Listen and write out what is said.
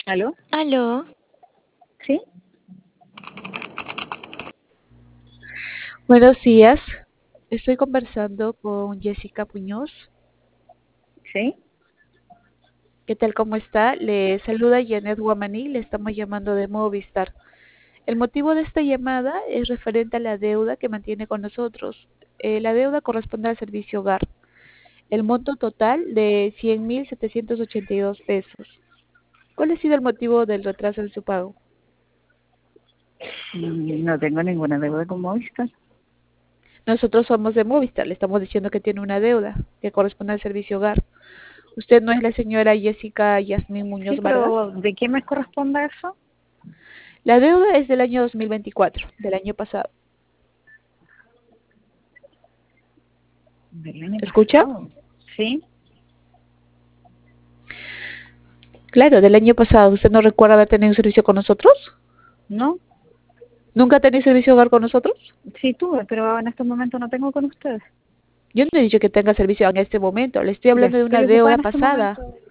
¿Aló? Aló, ¿Sí? Buenos días, estoy conversando con Jessica Puñoz. ¿Sí? ¿Qué tal? ¿Cómo está? Le saluda Janet Guamaní, le estamos llamando de Movistar. El motivo de esta llamada es referente a la deuda que mantiene con nosotros. La deuda corresponde al servicio hogar. El monto total de 100.782 pesos. ¿Cuál ha sido el motivo del retraso en su pago? No tengo ninguna deuda con Movistar. Nosotros somos de Movistar, le estamos diciendo que tiene una deuda que corresponde al servicio hogar. ¿Usted no es la señora Jessica Yasmín Sí, Muñoz Vargas? pero ¿de qué me corresponde eso? La deuda es del año 2024, del año pasado. Del año ¿Escucha? pasado. ¿Sí? Claro, del año pasado. ¿Usted no recuerda haber tenido un servicio con nosotros? ¿No? ¿Nunca ha tenido servicio hogar con nosotros? Sí tuve, pero en este momento no tengo con ustedes. Yo no he dicho que tenga servicio en este momento. Le estoy Ya hablando de una estoy ocupada deuda en este pasada. momento.